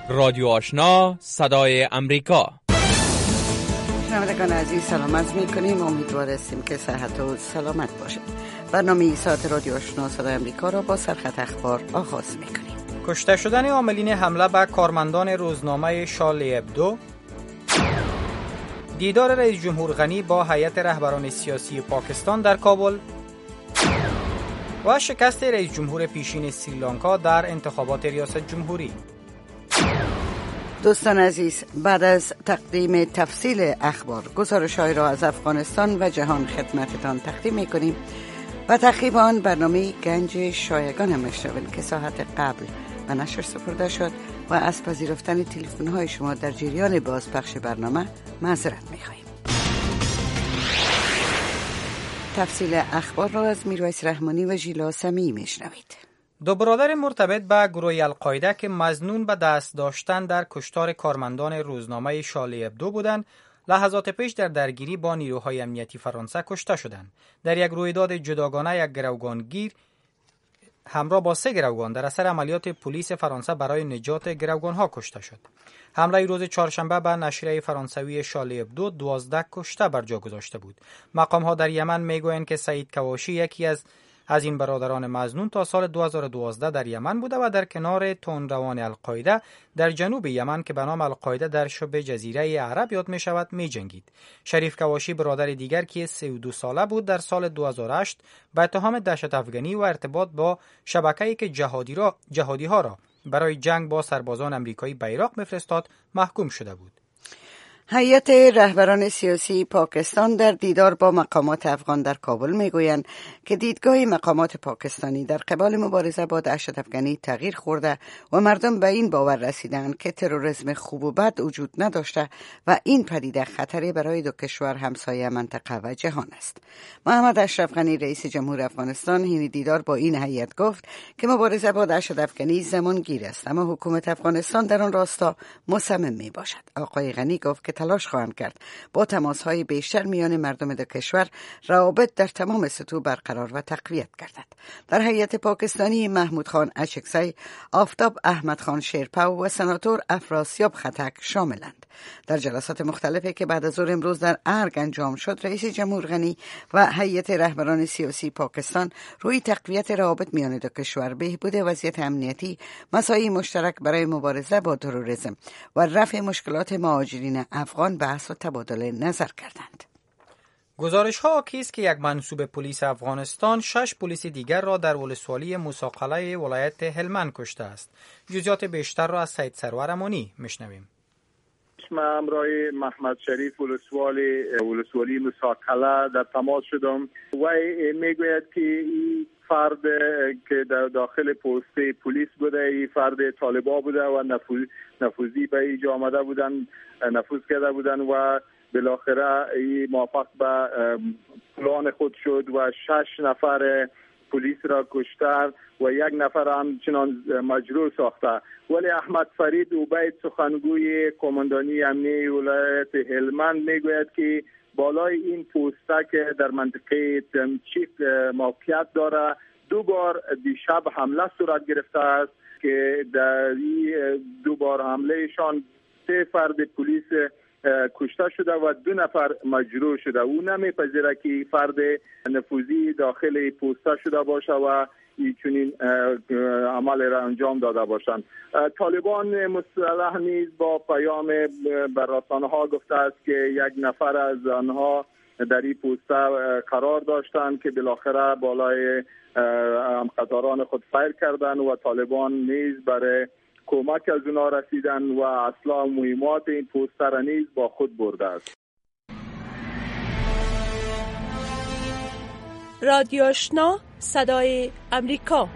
رادیو آشنا صدای امریکا. شنوندگان عزیز سلام عرض می‌کنیم. امیدوار هستیم که صحت و سلامت باشید. برنامه ساعت رادیو آشنا صدای امریکا را با سرخط اخبار آغاز می‌کنیم. کشته شدن عاملین حمله به کارمندان روزنامه شارلی ابدو، دیدار رئیس جمهور غنی با هیئت رهبران سیاسی پاکستان در کابل و شکست رئیس جمهور پیشین سریلانکا در انتخابات ریاست جمهوری. دوستان عزیز، بعد از تقدیم تفصیل اخبار، گزارش‌های را از افغانستان و جهان خدمتتان تقدیم می‌کنیم و تعقیب آن برنامه گنج شایگان هم میشنوید که ساعت قبل به نشر سپرده شد و از پذیرفتن تلفن‌های شما در جریان بازپخش برنامه معذرت می‌خواهیم. تفصیل اخبار را از میرویس رحمانی و ژیلا سمیعی میشنوید. دو برادر مرتبط به گروه القاعده که مظنون به دست داشتن در کشتار کارمندان روزنامه شارلی ابدو بودند، لحظات پیش در درگیری با نیروهای امنیتی فرانسه کشته شدند. در یک رویداد جداگانه یک گروگانگیر همراه با 3 گروگان در اثر عملیات پلیس فرانسه برای نجات گروگانها کشته شد. حمله روز چهارشنبه به نشریه فرانسوی شارلی ابدو 12 کشته بر جا گذاشته بود. مقام‌ها در یمن میگویند که سعید کواشی یکی از این برادران مظنون تا سال 2012 در یمن بوده و در کنار تندروان القاعده در جنوب یمن که به نام القاعده در شبه جزیره عرب یاد می شود می جنگید. شریف کواشی برادر دیگر که 32 ساله بود در سال 2008 به اتهام دهشت افغانی و ارتباط با شبکه‌ای که جهادی ها را برای جنگ با سربازان امریکایی به عراق می‌فرستاد محکوم شده بود. هیئت رهبران سیاسی پاکستان در دیدار با مقامات افغان در کابل میگویند که دیدگاه مقامات پاکستانی در قبال مبارزه با دهشت افغانی تغییر خورده و مردم به این باور رسیدند که تروریسم خوب و بد وجود نداشته و این پدیده خطری برای دو کشور همسایه منطقه و جهان است. محمد اشرف غنی رئیس جمهور افغانستان حین دیدار با این هیئت گفت که مبارزه با دهشت افغانی زمانگیر است، اما حکومت افغانستان در آن راستا مصمم می باشد. آقای غنی گفت که تلاش خواهند کرد با تماس‌های بیشتر میان مردم دو کشور روابط در تمام سطوح برقرار و تقویت گردد. در هیئت پاکستانی محمود خان اچکزی، آفتاب احمد خان شیرپاو و سناتور افراسیاب خطک شاملند. در جلسات مختلفی که بعد از ظهر امروز در ارگ انجام شد، رئیس جمهور غنی و هیئت رهبران سیاسی پاکستان روی تقویت روابط میان دو کشور، بهبود وضعیت امنیتی، مساعی مشترک برای مبارزه با تروریسم و رفع مشکلات مهاجرین افغان بحث و تبادل نظر کردند. گزارش‌ها حاکی است که یک منصوب پلیس افغانستان 6 پلیس دیگر را در ولسوالی موسی ولایت هلمند کشته است. جزئیات بیشتر را از سید سرور امانی میشنویم. من همراه محمد شریف ولسوالی موسی در تماس شدم و میگوید که این فرد که در داخل پست پلیس بوده، این فرد طالبا بوده و نفوذی به اینجا آمده بودن، نفوذ کرده بودن و بالاخره این موفق به پلان خود شد و 6 نفر پلیس را کشته و 1 نفر همچنان مجروح ساخته. ولی احمد فرید عبید سخنگوی قماندانی امنیتی ولایت هلمند میگوید که بالای این پوسته که در منطقه تمچیک موقعیت داره 2 بار دیشب حمله صورت گرفته است که در این 2 بار حملهشان 3 فرد پلیس کشته شده و 2 نفر مجروح شده. او نمیپذیره که فرد نفوذی داخل پوسته شده باشه و چنین عمل را انجام داده باشند. طالبان مسلح نیز با پیام بر رسانه‌ها گفته است که 1 نفر از آنها در این پوسته قرار داشتند که بالاخره بالای همقطاران خود فیر کردند و طالبان نیز برای کمک از اونا رسیدن و اسلحه و مهمات این پوسته را نیز با خود برده است. رادیو آشنا صدای امریکا.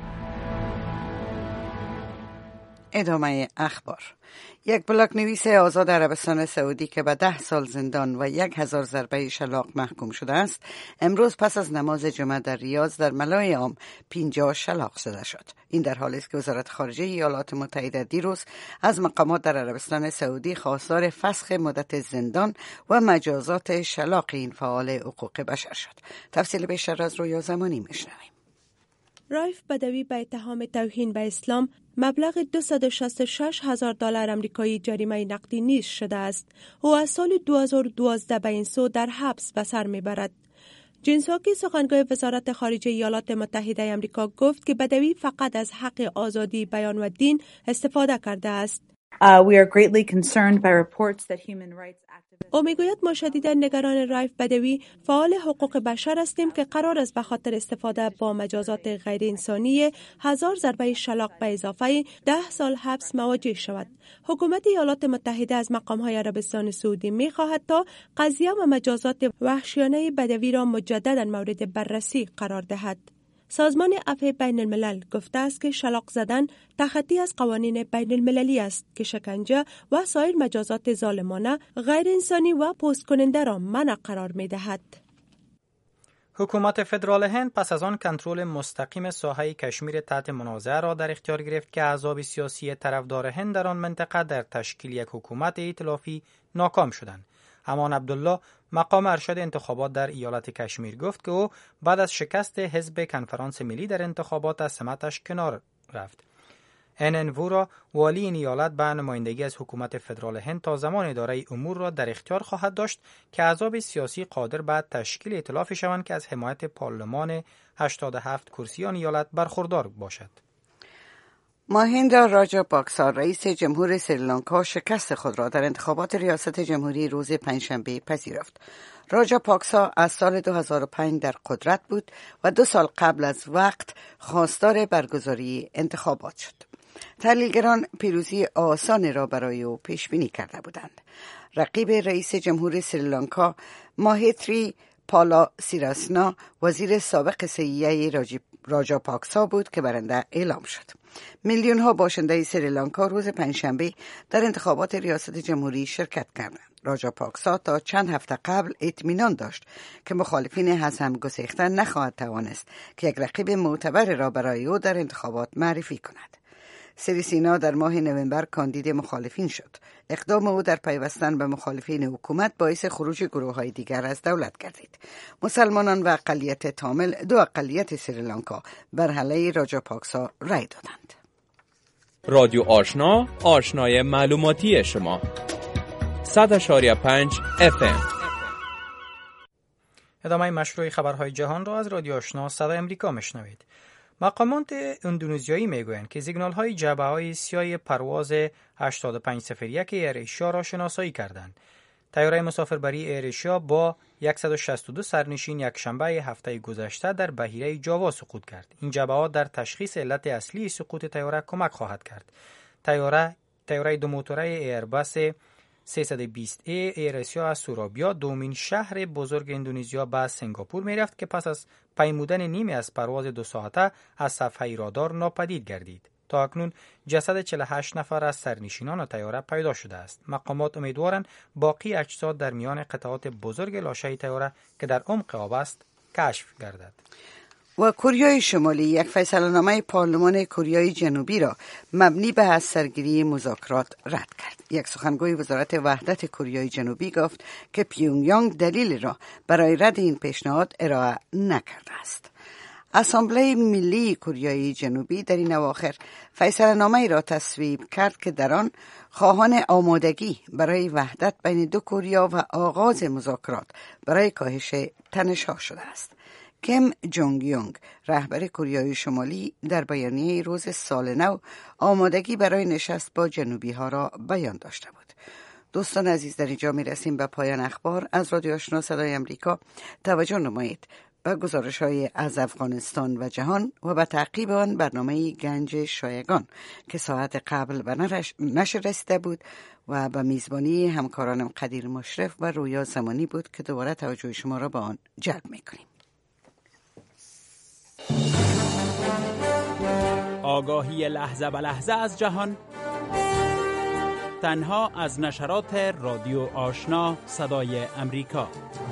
ادامه اخبار. یک بلاگ نویس آزاد عربستان سعودی که به 10 سال زندان و 1000 ضربه شلاق محکوم شده است، امروز پس از نماز جمعه در ریاض در ملای عام 50 شلاق زده شد. این در حالی است که وزارت خارجه ایالات متحده دیروز از مقامات در عربستان سعودی خواستار فسخ مدت زندان و مجازات شلاق این فعال حقوق بشر شد. تفصیل بیشتر از رویا زمانی میشنویم. رایف بدوی به اتهام توهین به اسلام مبلغ $266,000 آمریکایی جریمه نقدی نیز شده است. او از سال 2012 به این سو در حبس به سر میبرد. جین ساکی سخنگوی وزارت خارجه ایالات متحده آمریکا گفت که بدوی فقط از حق آزادی بیان و دین استفاده کرده است. We are greatly concerned by reports that human rights activists او میگوید ما شدیدا نگران رایف بدوی فعال حقوق بشر هستیم که قرار است به خاطر استفاده با مجازات غیر انسانی 1000 ضربه شلاق به اضافه 10 سال حبس مواجه شود. حکومت ایالات متحده از مقام‌های عربستان سعودی می‌خواهد تا قضیه و مجازات وحشیانه بدوی را مجددا مورد بررسی قرار دهد. سازمان عفو بین الملل گفته است که شلاق زدن تخطی از قوانین بین المللی است که شکنجه و سایر مجازات ظالمانه، غیر انسانی و پوست کننده را منع قرار می دهد. حکومت فدرال هند پس از آن کنترل مستقیم ساحه کشمیر تحت منازعه را در اختیار گرفت که احزاب سیاسی طرفدار هند در آن منطقه در تشکیل یک حکومت ائتلافی ناکام شدند. امان عبدالله مقام ارشد انتخابات در ایالت کشمیر گفت که او بعد از شکست حزب کنفرانس ملی در انتخابات از سمتش کنار رفت. NN وورا والی این ایالت به نمایندگی از حکومت فدرال هند تا زمان اداره امور را در اختیار خواهد داشت که احزاب سیاسی قادر به تشکیل ائتلافی شوند که از حمایت پارلمان 87 کرسی آن ایالت برخوردار باشد. ماهیندا راجاپاکسا رئیس جمهور سریلانکا شکست خود را در انتخابات ریاست جمهوری روز پنجشنبه پذیرفت. راجاپاکسا از سال 2005 در قدرت بود و 2 سال قبل از وقت خواستار برگزاری انتخابات شد. تحلیلگران پیروزی آسان را برای او پیش بینی کرده بودند. رقیب رئیس جمهور سریلانکا ماهیتری پالا سیراسنا وزیر سابق صحیحه راجاپاکسا بود که برنده اعلام شد. میلیون ها باشنده سریلانکا روز پنجشنبه در انتخابات ریاست جمهوری شرکت کردند. راجاپاکسا تا چند هفته قبل اطمینان داشت که مخالفین از هم گسیخته نخواهد توانست که یک رقیب معتبر را برای او در انتخابات معرفی کند. سریسینا در ماه نوامبر کاندید مخالفین شد. اقدام او در پیوستن به مخالفین حکومت باعث خروج گروه‌های دیگر از دولت گردید. مسلمانان و اقلیت تامل، 2 اقلیت سریلانکا، بر علیه راجاپاکسا رای دادند. رادیو آشنا، آشنای معلوماتی شما. 100.5 FM. ادامه مشروع خبرهای جهان را از رادیو آشنا صدای امریکا میشنوید. مقامات اندونزیایی میگویند که سیگنال‌های جعبه‌های سیاه پرواز 8501 ایر ایشیا را شناسایی کردند. طیاره مسافربری ایر ایشیا با 162 سرنشین یکشنبه هفته گذشته در بحیره جاوا سقوط کرد. این جعبه‌ها در تشخیص علت اصلی سقوط طیاره کمک خواهد کرد. طیاره 2 موتوره ایرباس 320 ایر ایشیا از سورابیا، دومین شهر بزرگ اندونزیا، به سنگاپور می رفت که پس از پیمودن نیمی از پرواز 2 ساعته از صفحه رادار ناپدید گردید. تا اکنون جسد 48 نفر از سرنشینان طیاره پیدا شده است. مقامات امیدوارند باقی اجساد در میان قطعات بزرگ لاشه طیاره که در عمق آب است کشف گردد. و کوریای شمالی یک فیصله‌نامه پارلمان کوریای جنوبی را مبنی به از سرگیری مذاکرات رد کرد. یک سخنگوی وزارت وحدت کوریای جنوبی گفت که پیونگیانگ دلیل را برای رد این پیشنهاد ارائه نکرده است. اسامبله ملی کوریای جنوبی در این اواخر فیصله‌نامه‌ای را تصویب کرد که در آن خواهان آمادگی برای وحدت بین 2 کوریا و آغاز مذاکرات برای کاهش تنش‌ها شده است. کیم جونگ یونگ، رهبر کوریای شمالی، در بیانیه روز سال نو آمادگی برای نشست با جنوبی ها را بیان داشته بود. دوستان عزیز، در اینجا می رسیم به پایان اخبار از رادیو آشنا صدای امریکا. توجه نمایید به گزارش های از افغانستان و جهان و به تعقیب آن برنامه گنج شایگان که ساعت قبل به نشر رسیده بود و به میزبانی همکارانم قدیر مشرف و رویا زمانی بود که دوباره توجه شما را به آن جلب می کنیم. آگاهی لحظه به لحظه از جهان تنها از نشرات رادیو آشنا صدای امریکا.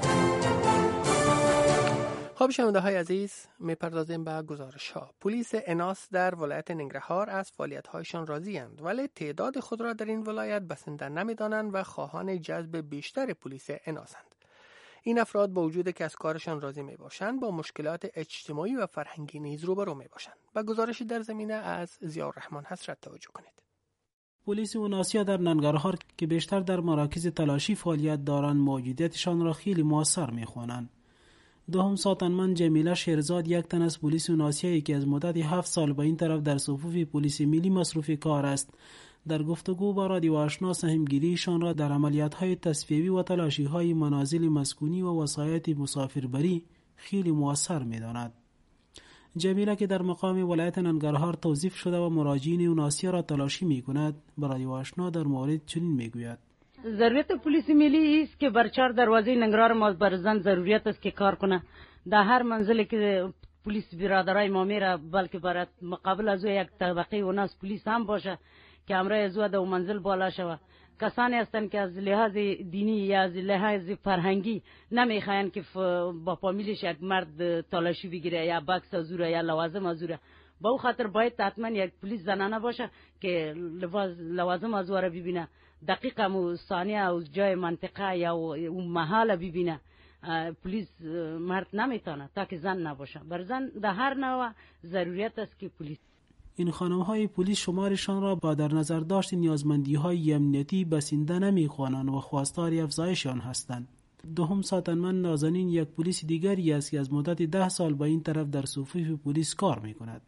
خب شنونده های عزیز، میپردازیم به گزارش ها. پلیس اناس در ولایت ننگرهار از فعالیت هایشان راضی اند، ولی تعداد خود را در این ولایت بسنده نمیدانند و خواهان جذب بیشتر پلیس اناسند. این افراد با وجودی که از کارشان راضی می باشند با مشکلات اجتماعی و فرهنگی نیز روبرو می باشند. و گزارشی در زمینه از ضیاءالرحمن حسرت توجه کنید. پلیس اوناسیا در ننگرهار که بیشتر در مراکز تلاشی فعالیت دارند موجودیتشان را خیلی موثر می‌خوانند. دوم ساتنمن جمیله شیرزاد یک تن از پلیس اوناسیایی که از مدت 7 سال به این طرف در صفوف پلیس ملی مصروف کار است، در گفتگو با رادیو آشنا سهمگیریشان را در عملیات‌های تصفیه‌ای و تلاشی‌های منازل مسکونی و وسایط مسافربری خیلی موثر می‌داند. جمیله که در مقام ولایت ننگرهار توظیف شده و مراجعین اوناسیا را تلاشی می‌کند، به رادیو آشنا در مورد چنین می‌گوید: ضرورت پلیس ملی است که بر 4 دروازه ننگرهار ما برزن ضروریت است که کار کنه. در هر منزلی که پلیس برادرای ما میره، بلکه برای مقابل از یک طبقه اوناس پلیس هم باشه که امرای از در منزل بالا شوه. کسانی هستند که از لحاظ دینی یا از لحاظ فرهنگی نمیخواین که با فامیلش یک مرد تلاشی بگیره یا بکس ازوره یا لوازم ازوره. با او خاطر باید حتما یک پلیس زنانه باشه که لوازم ازوره ببینه، دقیقا مو ثانیه از جای منطقه یا اون محل ببینه. پلیس مرد نمیتونه تا که زن نباشه. بر زن در هر نوع ضروریت است که پلیس. این خانم‌های پلیس شمارشان را با در نظر داشت نیازمندی‌های امنیتی بسنده نمی‌خوانند و خواستار افزایش آن هستند. دوم ساتنمن نازنین یک پلیس دیگری است که از مدت 10 سال به این طرف در صفوف پلیس کار می‌کند.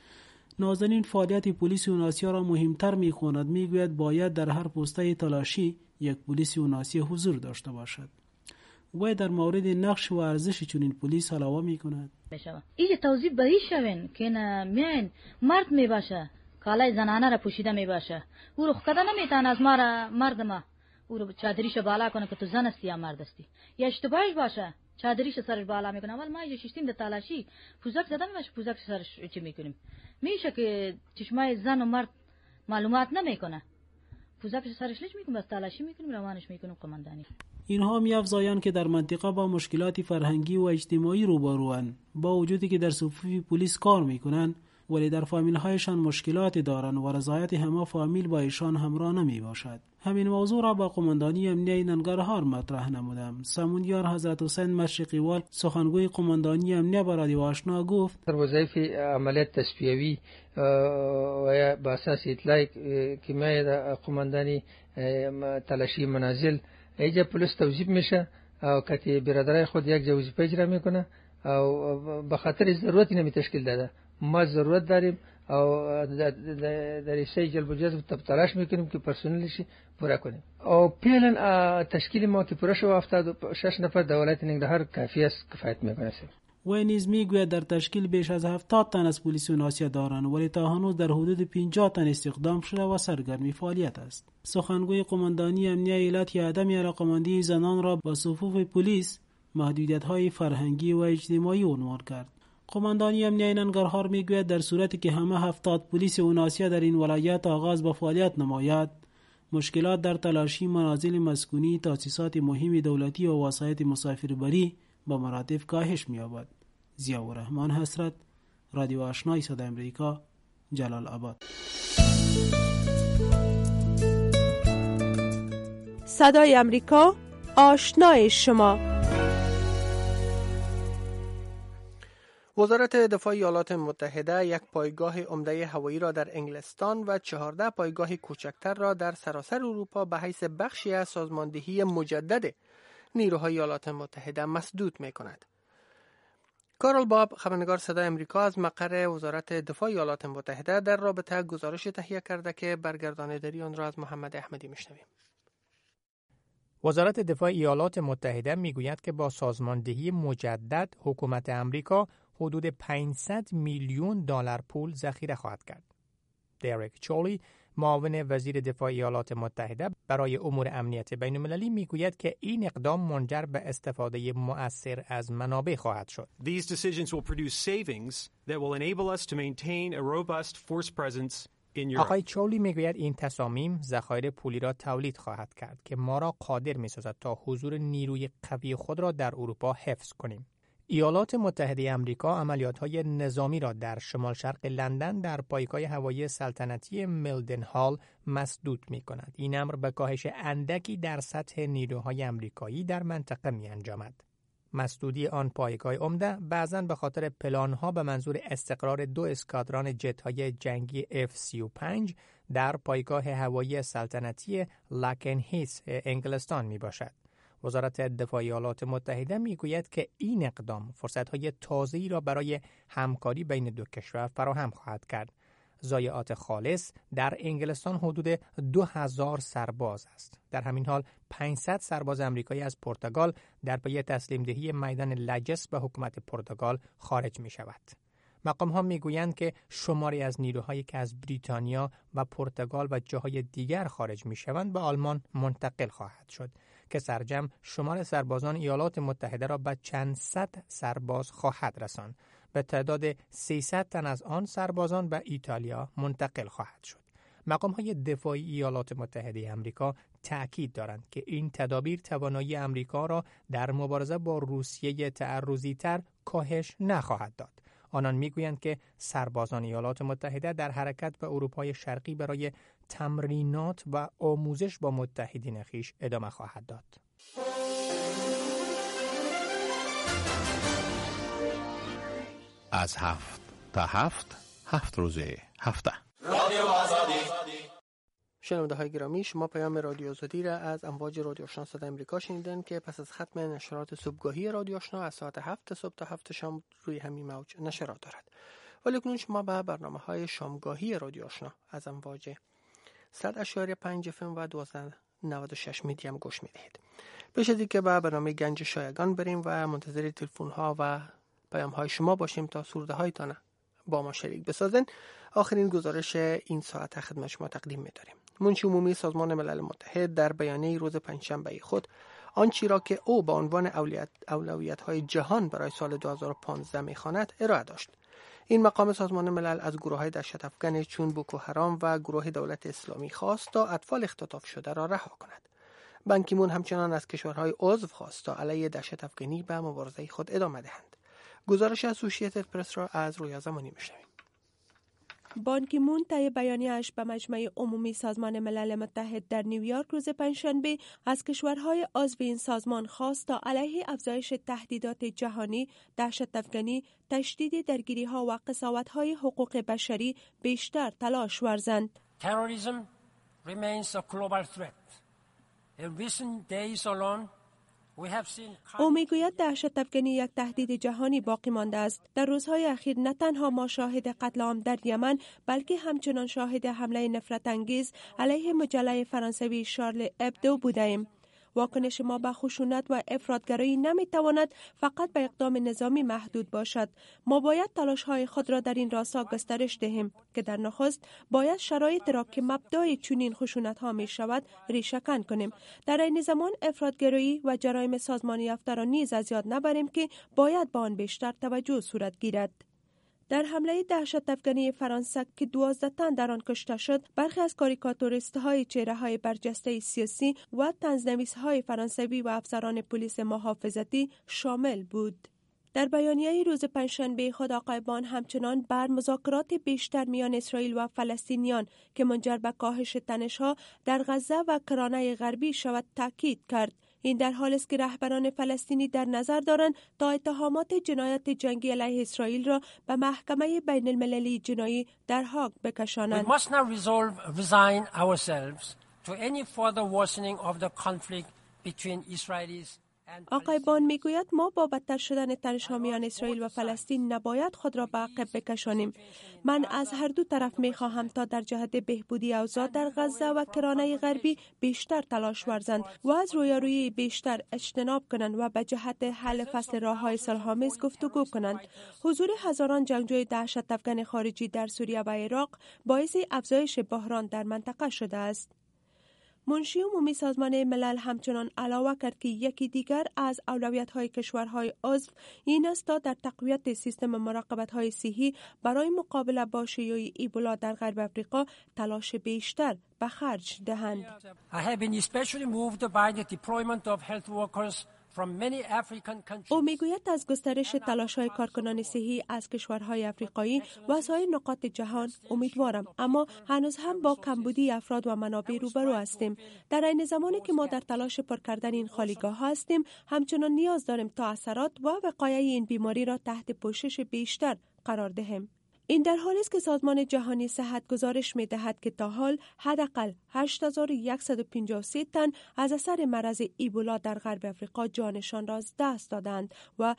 نازنین فعالیت پلیس اوناسیا را مهمتر می‌خواند. می‌گوید باید در هر پسته تلاشی یک پلیس اوناسیا حضور داشته باشد. و در مورد نقش و ارزش چنین پلیس علاوه می‌کند: این توضیح به این شوین که میان مرد میباشه، کالای زنانه را پوشیده میباشه، او رو خدا نمیتونه از مرد ما او رو چادریش بالا کنه که تو زن هستی یا مرد هستی، یا اشتباهش باشه چادریش سرش بالا میکنه. اول ما شیشتیم در تلاشی پوزک زدن میشه، پوزک سرش چی میکنیم؟ میشه که چشمای زن و مرد معلومات نمیکنه، پوزک سرش لج میکنیم، بس تلاشی میکنیم، روانش میکنیم قماندانی. اینها می‌افزایند که در منطقه با مشکلات فرهنگی و اجتماعی روبروند، با وجودی که در صفوف پلیس کار میکنند ولی در فامیل‌هایشان مشکلات دارند و رضایت همه فامیل با ایشان همراه نمیباشد. همین موضوع را با قماندانی امنیه ننگرهار مطرح نمودم. سموندیار حضرت حسین مشرقی وال سخنگوی قماندانی امنیه با رادیو آشنا گفت: در وظایف عملیات تصفیه‌ای و با اساس اطلاع که ما قماندانی تلاشی منازل ایجا پلیس توظیف میشه او کتی برادرای خود یک وظیفه اجرا میکنه او به خاطر ضرورتی نمیتشکیل داده. ما ضرورت داریم او در سه جلب و جذب تلاش میکنیم که پرسنلش پورا کنیم. او فعلا تشکیل ما که پورا شو 76 نفر در ولایت ننگرهار کافی است، کفایت میکنه. و نیز میگوید در تشکیل بیش از 70 تن از پلیس اوناسیا دارند ولی تا هنوز در حدود 50 تن استخدام شده و سرگرمی فعالیت است. سخنگوی قماندانی امنیه ایالت عدم علاقه‌مندی زنان را با صفوف پلیس محدودیت‌های فرهنگی و اجتماعی عنوان کرد. قماندانی امنیه ننگرهار میگوید در صورتی که همه 70 پلیس اوناسیا در این ولایت آغاز به فعالیت نماید، مشکلات در تلاشی منازل مسکونی، تاسیسات مهم دولتی و وسایط مسافربری با مراتب کاهش می‌یابد. ضیاءالرحمن حسرت، رادیو آشنای صدای امریکا، جلال آباد. صدای امریکا، آشنای شما. وزارت دفاع ایالات متحده یک پایگاه عمده هوایی را در انگلستان و 14 پایگاه کوچکتر را در سراسر اروپا به حیث بخشی از سازماندهی مجدد نیروهای ایالات متحده مسدود می‌کند. کارل باب، خبرنگار صدای امریکا از مقر وزارت دفاع ایالات متحده، در رابطه گزارش تهیه کرده که برگردانندگی آن را از محمد احمدی میشنویم. وزارت دفاع ایالات متحده میگوید که با سازماندهی مجدد حکومت امریکا حدود 500 میلیون دلار پول ذخیره خواهد کرد. دریک چولی، معاون وزیر دفاع ایالات متحده برای امور امنیت بین‌المللی میگوید که این اقدام منجر به استفاده مؤثر از منابع خواهد شد. These decisions will produce savings that will enable us to maintain a robust force presence in Europe. آقای چولی میگوید این تصامیم ذخایر پولی را تولید خواهد کرد که ما را قادر میسازد تا حضور نیروی قوی خود را در اروپا حفظ کنیم. ایالات متحده آمریکا عملیات‌های نظامی را در شمال شرق لندن در پایگاه هوایی سلطنتی میلدن هال مسدود می‌کند. این امر به کاهش اندکی در سطح نیروهای آمریکایی در منطقه می‌انجامد. مسدودی آن پایگاه عمده بعضاً به خاطر پلان‌ها به منظور استقرار 2 اسکادران جت‌های جنگی F-35 در پایگاه هوایی سلطنتی لاکنهیث انگلستان میباشد. وزارت دفاع ایالات متحده میگوید که این اقدام فرصت‌های تازه‌ای را برای همکاری بین دو کشور فراهم خواهد کرد. ضایعات خالص در انگلستان حدود 2000 سرباز است. در همین حال 500 سرباز آمریکایی از پرتغال در پی تسلیم دهی میدان لجس به حکومت پرتغال خارج می شود. مقام ها می گویند که شماری از نیروهایی که از بریتانیا و پرتغال و جاهای دیگر خارج می شوند به آلمان منتقل خواهد شد که سرجم شمار سربازان ایالات متحده را به چند صد سرباز خواهد رساند. به تعداد 300 تن از آن سربازان به ایتالیا منتقل خواهد شد. مقام‌های دفاعی ایالات متحده آمریکا تأکید دارند که این تدابیر توانایی آمریکا را در مبارزه با روسیه تعرضی‌تر کاهش نخواهد داد. آنان میگویند که سربازان ایالات متحده در حرکت به اروپای شرقی برای تمرینات و آموزش با متحدین خویش ادامه خواهد داد. از 7 تا 7 روز هفته. رادیو آزادی. شنونده های گرامی، شما پیام رادیو آزادی را از امواج رادیو آشنا صدای آمریکا شنیدن که پس از ختم نشرات صبحگاهی رادیو آشنا از ساعت 7 صبح تا 7 شام روی همین موج نشرات دارد. ولی اکنون شما به برنامه‌های شامگاهی رادیو آشنا از امواج 100.5 FM و 1296 میدیم گوش میدهید. پیش از اینکه به برنامه گنج شایگان بریم و منتظر تلفن ها و پیام های شما باشیم تا سروده هایتان با ما شریک بسازن، آخرین گزارش این ساعت خدمت شما تقدیم می‌داریم. منشی عمومی سازمان ملل متحد در بیانیه روز پنجشنبه خود آنچه را که او به عنوان اولویت‌های جهان برای سال 2015 می‌خواند ارائه داشت. این مقام سازمان ملل از گروه‌های دهشت افکن چون بوکو حرام و گروه دولت اسلامی خواست تا اطفال اختطاف شده را رها کند. بان کی مون همچنان از کشورهای عضو خواست تا علیه دهشت افکنی به مبارزه خود ادامه دهند. گزارش اسوسییتد پرس را از رویا زمانی میشنویم. بان کی مون طی بیانیه‌اش به مجمع عمومی سازمان ملل متحد در نیویورک روز پنجشنبه از کشورهای عضو این سازمان خواست تا علیه افزایش تهدیدات جهانی، دهشت افکنی، تشدید درگیری‌ها و قساوت‌های حقوق بشری بیشتر تلاش ورزند. Terrorism remains a global threat. In recent days alone, او میگوید دهشت افکنی یک تهدید جهانی باقی مانده است. در روزهای اخیر نه تنها ما شاهد قتل عام در یمن بلکه همچنان شاهد حمله نفرت انگیز علیه مجله فرانسوی شارل ابدو بودیم. واکنش ما به خشونت و افراطگرایی نمیتواند فقط به اقدام نظامی محدود باشد. ما باید تلاش‌های خود را در این راستا گسترش دهیم که در نخست باید شرایط را که مبدای چنین خشونت‌ها می‌شود ریشه‌کن کنیم. در این زمان افراطگرایی و جرایم سازمانی یافته را نیز از یاد نبریم که باید به آن بیشتر توجه صورت گیرد. در حمله دهشت افکنی فرانسه که 12 تن در آن کشته شد، برخی از کاریکاتوریست‌های چهره‌های برجسته سیاسی و طنزنویس‌های فرانسوی و افسران پلیس محافظتی شامل بود. در بیانیه روز پنجشنبه خود آقای بان همچنان بر مذاکرات بیشتر میان اسرائیل و فلسطینیان که منجر به کاهش تنش‌ها در غزه و کرانه غربی شود تاکید کرد. این در حالی است که رهبران فلسطینی در نظر دارند تا اتهامات جنایت جنگی علیه اسرائیل را به محکمه بین المللی جنایی در هاگ بکشانند. We must now resign ourselves to any further worsening of the conflict between Israelis. آقای بان میگوید ما با بدتر شدن تنش‌ها میان اسرائیل و فلسطین نباید خود را به عقب بکشانیم. من از هر دو طرف میخواهم تا در جهت بهبودی اوضاع در غزه و کرانه غربی بیشتر تلاش ورزند و از رویارویی بیشتر اجتناب کنند و به جهت حل فصل راه‌های صلح‌آمیز گفتگو کنند. حضور هزاران جنگجوی دهشت افکن خارجی در سوریه و عراق باعث افزایش بحران در منطقه شده است. منشی عمومی سازمان ملل همچنان علاوه کرد که یکی دیگر از اولویت‌های کشورهای عضو این است تا در تقویت سیستم مراقبت‌های صحی برای مقابله با شیوع ایبولا در غرب افریقا تلاش بیشتر به خرج دهند. I have been especially moved by the deployment of health workers from many African countries. او میگوید از گسترش تلاش‌های کارکنان صحی از کشورهای افریقایی و سایر نقاط جهان امیدوارم، اما هنوز هم با کمبودی افراد و منابع روبرو هستیم. در این زمانی که ما در تلاش پر کردن این خالیگاه هستیم، همچنان نیاز داریم تا اثرات و وقایع این بیماری را تحت پوشش بیشتر قرار دهیم. این در حالی است که سازمان جهانی صحت گزارش می دهد که تا حال حداقل 8153 تن از اثر مرض ایبولا در غرب افریقا جانشان را از دست دادند و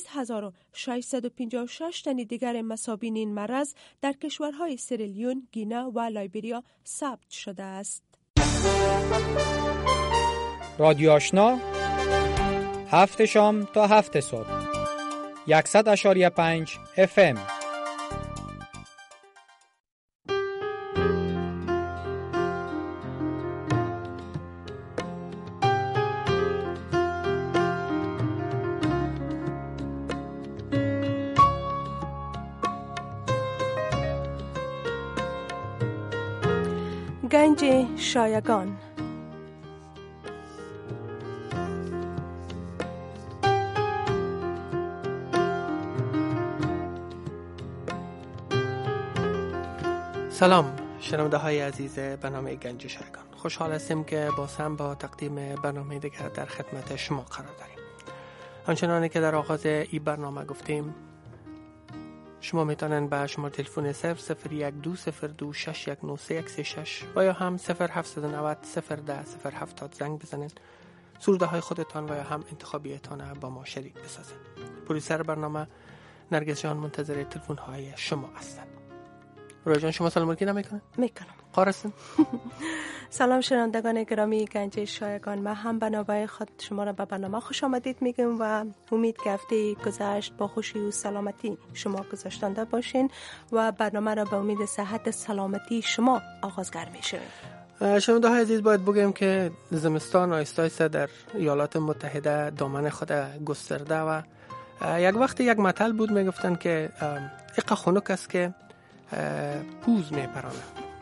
20656 تن دیگر مصابین این مرض در کشورهای سیرالیون، گینه و لایبریا ثبت شده است. رادیو آشنا 7 شام تا 7 صبح 100.5 FM. گنج شایگان. سلام شنونده های عزیز برنامه گنج شایگان، خوشحال هستیم که با تقدیم برنامه دیگر در خدمت شما قرار داریم. همچنانه که در آغاز این برنامه گفتیم، شما میتونن به شماره تلفن 00120261936 و یا هم 07900107 زنگ بزنین، سروده های خودتان و یا هم انتخابیتان با ما شریک بسازین. پرویسر برنامه نرگس جان منتظر تلفن های شما هستن. رویا جان شما سلام علیکم نمیکنن؟ میکنم. قارستون. سلام شنوندگان گرامی گنج شایگان، من هم به نوبه خود شما را به برنامه خوش آمدید میگم و امید که هفته گذشت با خوشی و سلامتی شما گذشتنده باشین و برنامه را به امید صحت سلامتی شما آغازگر میشویم. شنونده های عزیز، باید بگم که زمستان آیسته آیسته در ایالات متحده دامن خود گسترده و یک وقت یک متل بود میگفتن که اقا خنک است که پوز میپرانه.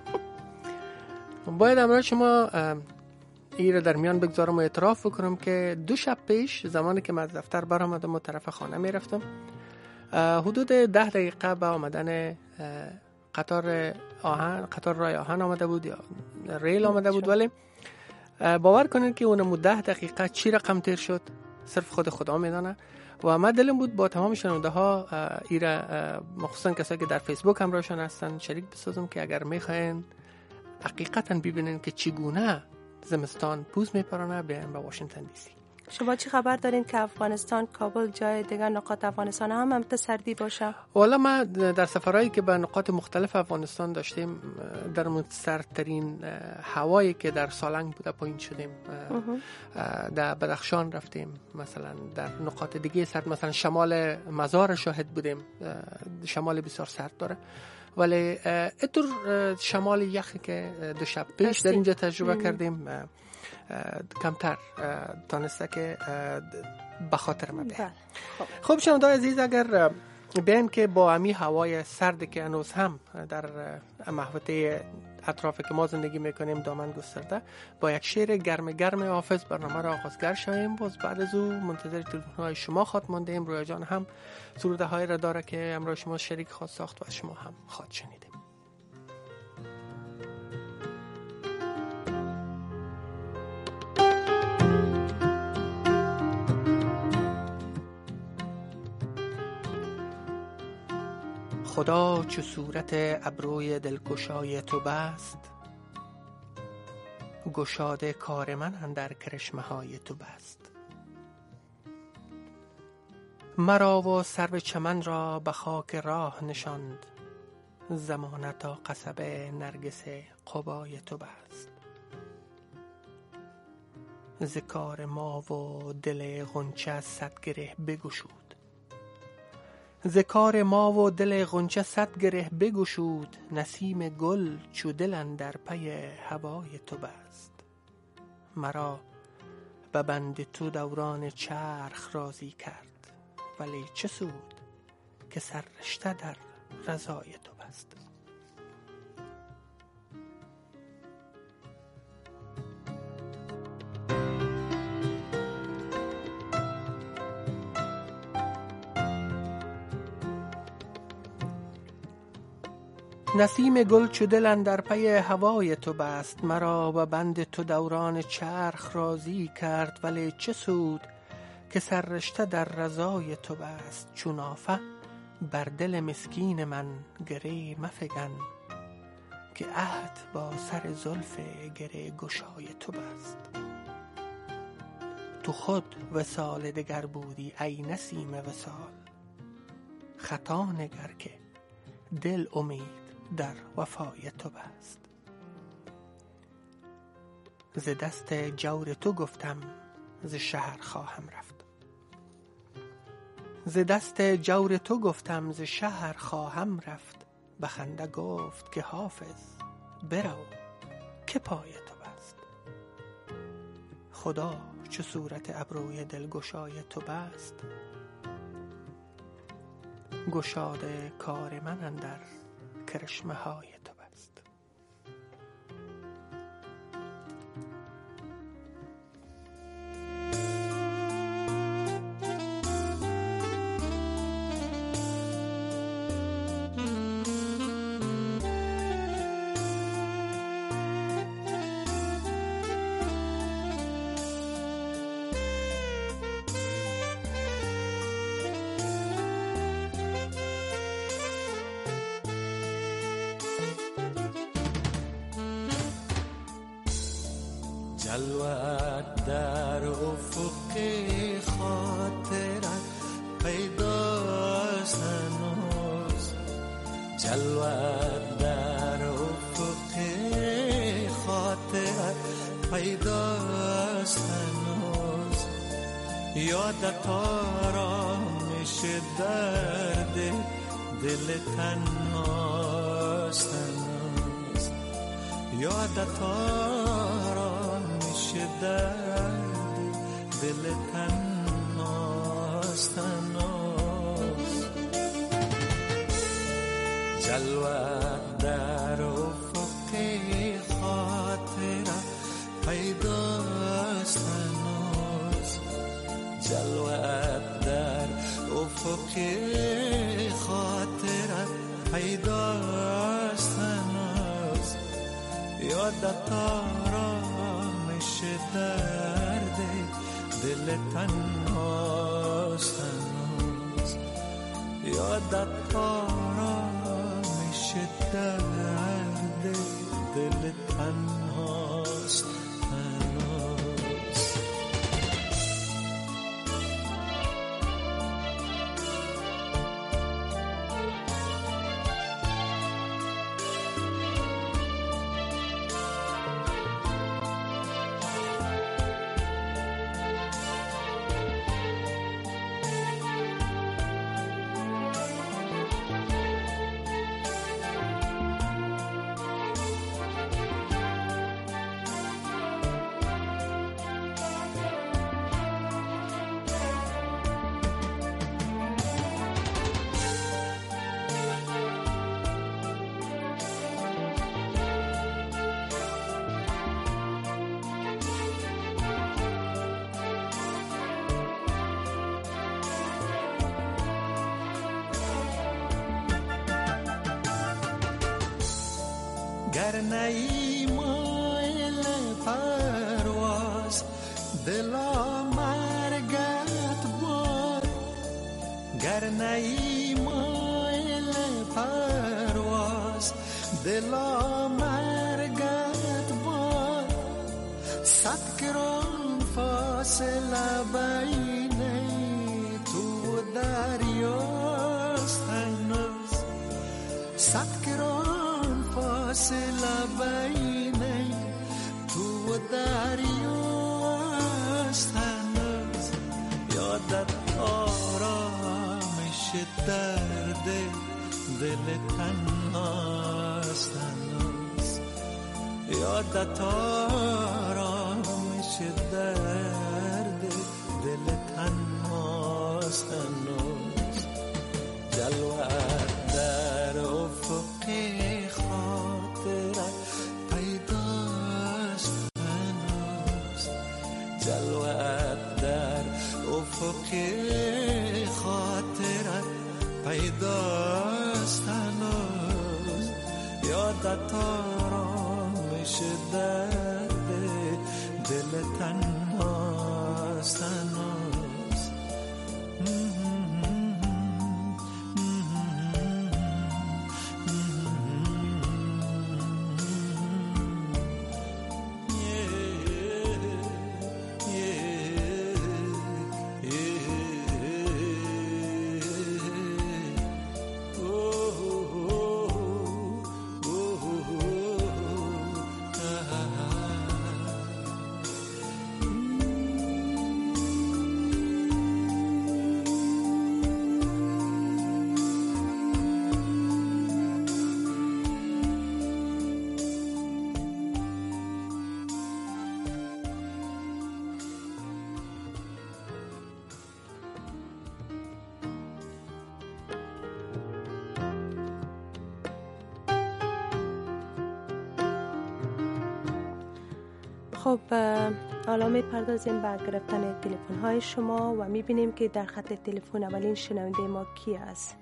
باید امروز شما این را در میان بگذارم و اعتراف بکنم که 2 شب پیش زمانی که من از دفتر برآمدم و طرف خانه میرفتم، حدود 10 دقیقه به آمدن قطار رای آهن آمده بود یا ریل آمده بود، ولی باور کنید که اونمو 10 دقیقه چی رقم تیر شد صرف خدا میدانه. و من دلم بود با تمام شنونده ها ایره، مخصوصا کسایی که در فیسبوک همراهشان هستن، شریک بسازم که اگر میخواین حقیقتا ببینین که چگونه زمستان پوز میپرانه، بیاین به واشنگتن دی سی. شما چی خبر دارین که افغانستان، کابل، جای دیگر نقاط افغانستان هم سردی باشه؟ والا ما در سفرهایی که به نقاط مختلف افغانستان داشتیم، در سردترین هوایی که در سالنگ بوده پایین شدیم. در بدخشان رفتیم، مثلا در نقاط دیگه سرد، مثلا شمال مزار شاهد بودیم، شمال بسیار سرد داره، ولی اتر شمال یخی که 2 شب پیش در اینجا تجربه کردیم کمتر تانسته که به خاطر ما بیاید. خب شنونده عزیز، اگر بیایم که با امی هوای سرد که هنوز هم در محوطه اطراف که ما زندگی میکنیم دامن گسترده، با یک شعر گرم حافظ برنامه را آغازگر شویم. باز بعد از او منتظر تلفن های شما خواهد ماندیم. رویا جان هم سروده های را داره که امروز شما شریک خواهد ساخت و از شما هم خواهد شنیدیم. خدا چو صورت ابروی دلگشای تو بست، گشاده کار من اندر کرشمه های تو بست. مرا و سرو چمن را به خاک راه نشاند، زمانه تا قصب نرگس قبای تو بست. ز کار ما و دل غنچه صد گره بگشود، ز کار ما و دل غنچه صد گره بگشود. نسیم گل چو دل اندر پی هوای تو بست. مرا به بند تو دوران چرخ راضی کرد، ولی چه سود که سر رشته در رضای تو بست. نسیم گل چو دل اندر پی هوای تو بست مرا و بند تو دوران چرخ راضی کرد. ولی چه سود که سررشته در رضای تو بست. چون آفه بر دل مسکین من گره مفگن که عهد با سر زلف گره گشای تو بست. تو خود وصال دگر بودی ای نسیم وصال، خطا نگر که دل امید در وفای تو بست. ز دست جور تو گفتم ز شهر خواهم رفت، ز دست جور تو گفتم ز شهر خواهم رفت. بخنده گفت که حافظ برو که پای تو بست. خدا چو صورت ابروی دلگشای تو بست، گشاده کار من اندر کرشمه های تو بست. جلوت در افق خاطرت پیداست هنوز، جلوت در افق خاطرت پیداست هنوز. یادت آرامش درد دل تنهاست هنوز، یادت درد دل تنهاست هنوز. جلوت در افق خاطرت پیداست هنوز، جلوت در افق خاطرت پیداست هنوز. یادت درد دل تنهاست هنوز، یادت آرامش درد دل تنهاست هنوز. گر نی مایل پرواز دلا مرگت باد، گر نی مایل پرواز دلا مرگت باد. صد گران فاصله بین تو و دریاست هنوز، صد گران فاصله بین تو و دریاست هنوز. یادت آرامش درد دل تنهاست هنوز، یادت آرامش درد دل تنهاست هنوز. جلوت در افق خاطرت پیداست هنوز، جلوت در افق خاطرت پیداست هنوز. فقط آرامش درد دل تنهاست هنوز. خب حالا میپردازیم به گرفتن تلفن های شما و میبینیم که در خط تلفن اولین شنونده ما کی است.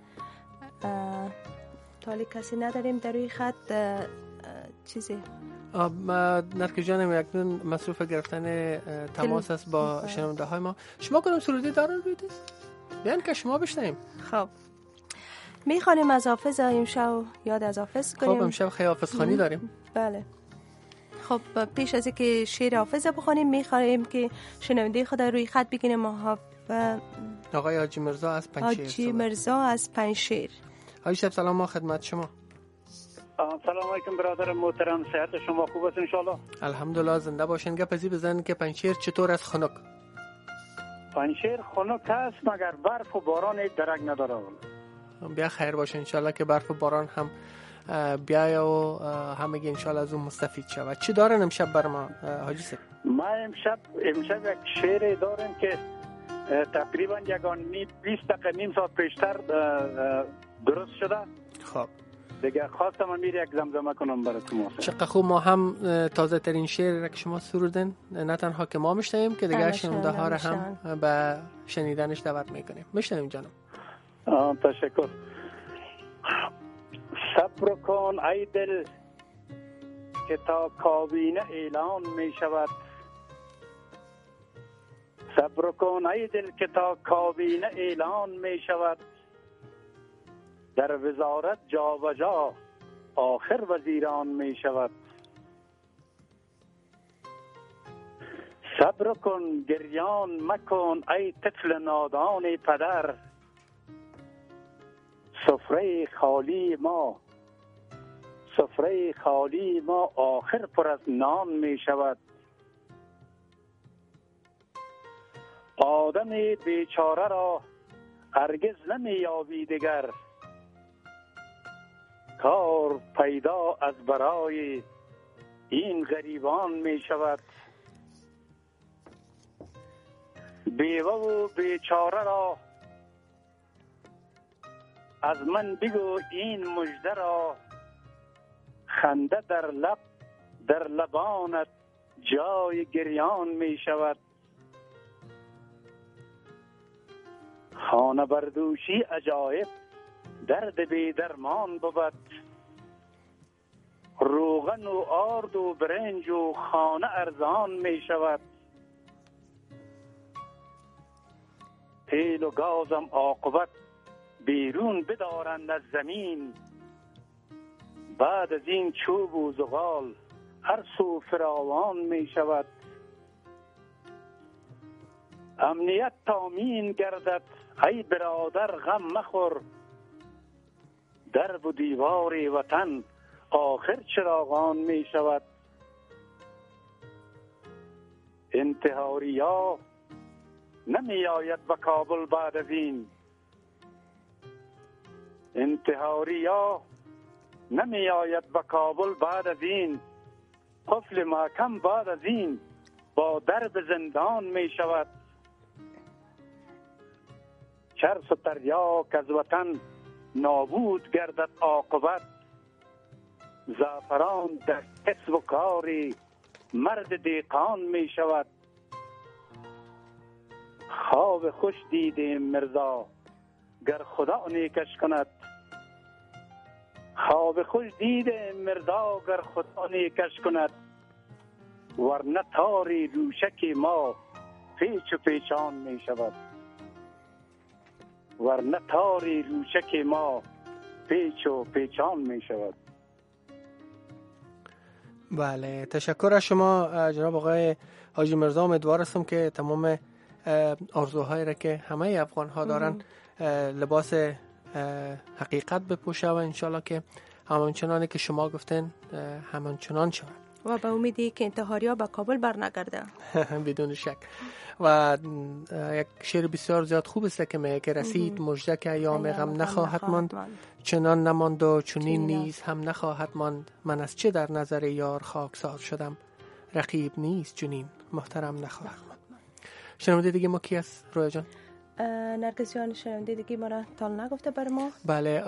تالی کسی نداریم در روی خط. چیزی نرک جانم یکنون مصروف گرفتن تماس است با شنونده های ما. شما کنم سرودی دارن روی دست؟ بیان که شما بشنیم. خب میخوانیم از حافظ امشب، یاد از حافظ کنیم. خب امشب خیلی حافظ خانی داریم. بله. خب پیش از اینکه شعر حافظ بخونیم میخوایم که شنونده خود روی خط بگیریم. آقای حاجی مرزا از پنجشیر. حاجی مرزا از پنجشیر. حاجی صاحب سلام، ما خدمت شما. سلام علیکم برادر محترم، صحت شما خوب است ان شاء الله؟ الحمدلله زنده باشین. گپزی بزنین که پنجشیر چطور است؟ خنک؟ پنجشیر خنک است مگر برف و باران درک نداره. بیا خیر باشه ان شاء الله که برف و باران هم بیاید و همگی ان شاء الله از اون مستفید شود. چی دارن امشب بر ما حاجی صاحب؟ ما امشب یک شعر داریم که تقریبا 20 دقیقه نیم ساعت پیشتر درست شده. خب دیگه خواستم من یک زمزمه کنم براتون. چقدر خوب. ما هم تازه ترین شعر را که شما سرودن نه تنها که ما میشنویم که دیگه شنونده ها را هم به شنیدنش دعوت میکنیم. میشنویم جانم. تشکر. صبر کن ای دل که تا کابینه اعلان می شود. صبر کن ای دل که تا کابینه اعلان می شود. در وزارت جا و جا آخر وزیران می شود. صبر کن گریان مکن ای طفل نادان پدر. سفره خالی ما آخر پر از نان می شود. آدم بیچاره را هرگز نمی یابی دگر. کار پیدا از برای این غریبان می شود. بیوه و بیچاره را از من بگو این مژده را. خنده در لبانت جای گریان می شود. خانه بردوشی عجایب درد بی درمان بود. روغن و آرد و برنج و خانه ارزان می شود. تیل و گازم عاقبت بیرون بدارند از زمین. بعد از این چوب و زغال هر سو فراوان می شود. امنیت تامین گردد ای برادر غم مخور. درب و دیوار وطن آخر چراغان می شود. انتحاریا نمی آید به کابل بعد از این. انتحاریا نمی آید به کابل بعد از این. قفل محکم بعد از این با درب زندان می شود. چرس و تریاک از وطن نابود گردد عاقبت. زعفران در کسب و کاری مرد دیقان می شود. خواب خوش دیدیم مرزا گر خدا نیکش کند. خواب خوش دیده مردا گر خدا نیکش کند، ورنه تار روشک ما پیچ و پیچان می شود. ورنه تار روشک ما پیچ و پیچان می شود. بله، تشکر از شما جناب آقای حاجی مرزا. امیدوار هستم که تمام آرزوهایی را که همه افغان ها دارن لباس حقیقت بپوشه و انشالله که همانچنانی که شما گفتین همانچنان شود و به امیدی که انتحاریا به کابل برنگرده. بدون شک. و یک شعر بسیار زیاد خوب است که میگه رسید مژده که ایام غم نخواهد ماند، چنان نماند و چنین نیز هم نخواهد ماند. من از چه در نظر یار خاکسار شدم، رقیب نیست چنین محترم نخواهد ماند. شنونده دیگه ما کی است رویا جان؟ نرگس جان، شنونده دیگه ما را تال نگفته بر ما. بله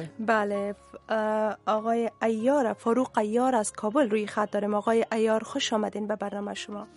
آقای عیار، فاروق عیار از کابل روی خط داریم. آقای عیار خوش آمدین به برنامه شما.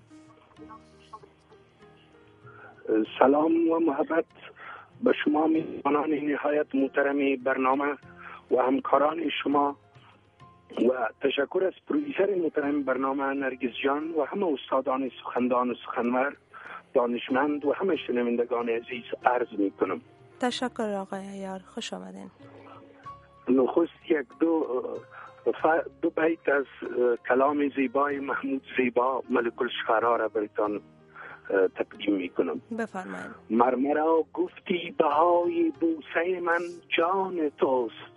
سلام و محبت به شما میزبانان نهایت محترم برنامه و همکاران شما و تشکر از پرودیسر محترم برنامه نرگس جان و همه استادان سخندان و سخنور دانشمند و همه شنوندگان عزیز عرض می کنم. تشکر آقای عیار، خوش آمدین. نخست یک دو بیت از کلام زیبای محمود زیبا ملک الشعرا را براتان تقدیم می کنم. بفرمایید. مرمرا گفتی بهای بوسه من جان توست،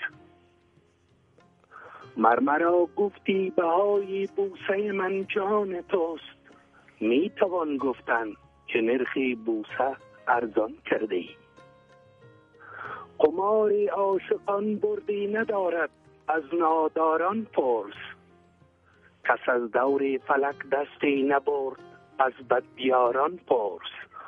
مرمرا گفتی بهای بوسه من جان توست، می توان گفتن که نرخی بوسه ارزان کرده ای. قمار عاشقان بردی ندارد از ناداران پرس، کس از دور فلک دستی نبرد از بدبیاران پرس.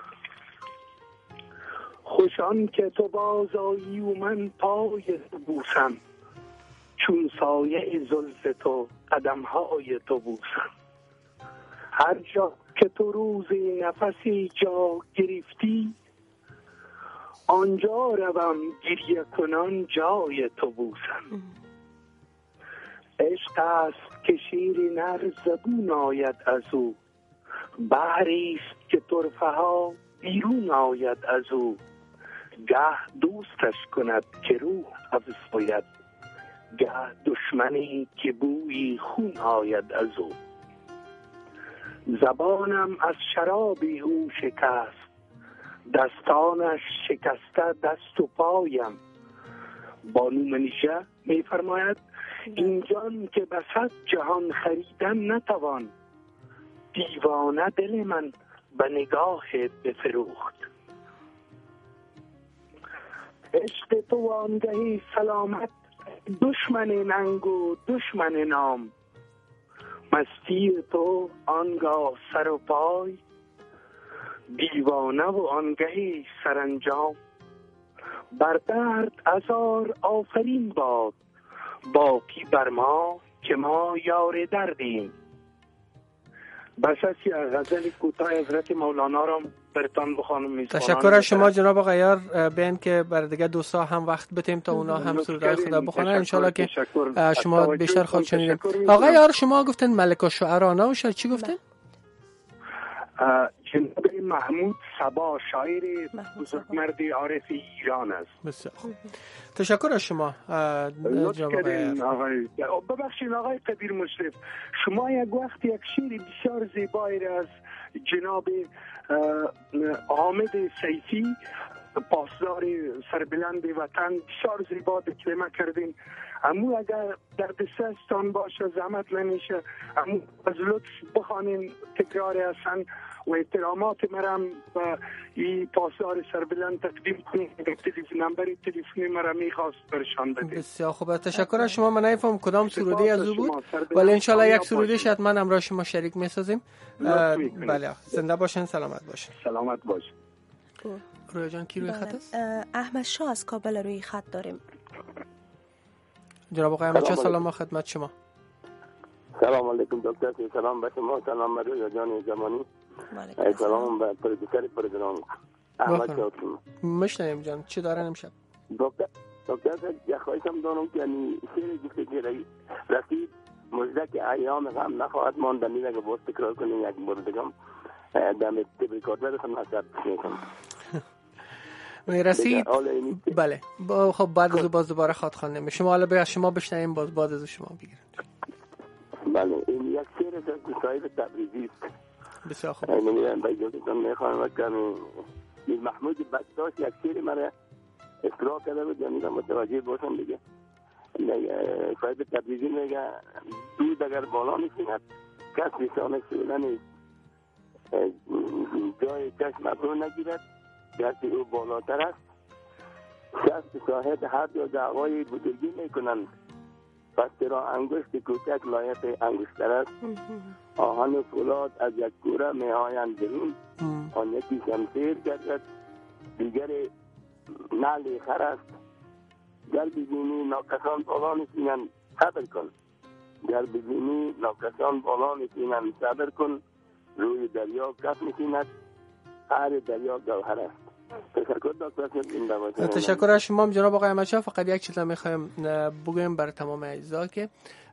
خوشان که تو باز آیی و من پای تو بوسم، چون سایه زلف تو قدمهای تو بوسم. هر جا که تو روزی نفسی جا گرفتی، آنجا روم گریه کنان جای تو بوسم. عشق است که شیر نر زبون آید از او، بحری است که طرفه ها بیرون آید از او. گه دوستش کند که روح افزاید، گه دشمنی که بوی خون آید از او. زبانم از شرابی او شکست، دستانش شکسته دست و پایم. بانو منیژه می فرماید این جان که به 100 جهان خریدن نتوان، دیوانه دل من به نگاه بفروخت. عشق تو آنگهی سلامت دشمن ننگ و دشمن نام، مستی تو آنگاه سر و پای دیوانه و آنگهی سرانجام. بر درد هزار آفرین باد، باقی بر ما که ما یار دردیم. بس از غزل کوتاه حضرت مولانا را برتان بخوانم. تشکر از شما جناب آقای عیار. بین که برای دیگه دوستا هم وقت بتیم تا اونا هم سرودای خدا بخونن انشالله که شما بیشتر خود شنیدین. آقای عیار شما گفتن ملک الشعرا، نه چی گفتن؟ جناب محمود صبا شاعر بزرگمرد عارف ایران است. بسیار خوب. تشکر از شما جناب آقای. ببخشید آقای کبیر مشرف، شما یک وقت یک شعر بسیار زیبایی را از جناب حامد سیفی پاسدار سربلند وطن بسیار زیبا ترجمه کردین. امو اگر در دستان باشه زحمت نمیشه، امو از لطف بخوانین تکرار هستن و احترامات مرم و این پاسدار سربلند تقدیم کنین. نمبر تلفنی مرا میخواست برشان بده. بسیار خوب، تشکر از شما. من نفهم کدام سرودی از او بود، ولی انشالله یک سرودی شاید من همراه شما شریک میسازیم. بله، زنده باشین، سلامت باشین. سلامت باشین. رویا جان کی روی خط است؟ احمد شاه از کابل روی خط داریم. جناب آقای احمد شاه سلام خدمت شما. سلام علیکم دکتر، سلام به شما، سلام به رویا جان زمانی، سلام به پرودیسر پروگرام احمد شاه. مشنیم جان چی دارن امشب؟ دکتر یک خواهشم دارم که یعنی شعر گفته که رسید مجده که ایام غم نخواهد ماند میگه که باز تکرار کنیم یک بار دیگه دم تبریکات خدمت شب میکنم. رسید بله خب بعد از باز دوباره خاط خوانده شما حالا به شما بشنویم باز بعد از شما بگیرید. بله این یک شعر از صاحب تبریزی است. بسیار خوب. من باید میخوام که محمود بکتاش یک شعر مرا اصلاح کرده بود یعنی متوجه باشم دیگه. صاحب تبریزی میگه دود اگر بالا نشیند کس نشانه شعله نیست، جای چشم ابرو نگیرد گرچه او بالاتر است، شست شاهد هر جا دعوای بزرگی میکنند، پس چرا انگشت کوچک لایق انگشتر است. آهن و فولاد از یک کوره می آیند برون، آن یکی شمشیر گردد دیگر نعل خر است. گر ببینی ناکسان بالا نشینند صبر کن، گر ببینی ناکسان بالا نشینند صبر کن، روی دریا کف نشیند هر دریا گوهر است. تشکر دکتر. تشکر از شما جناب آقای احمدشاه. فقط یک چیز میخوایم بگویم برای تمام اعضا که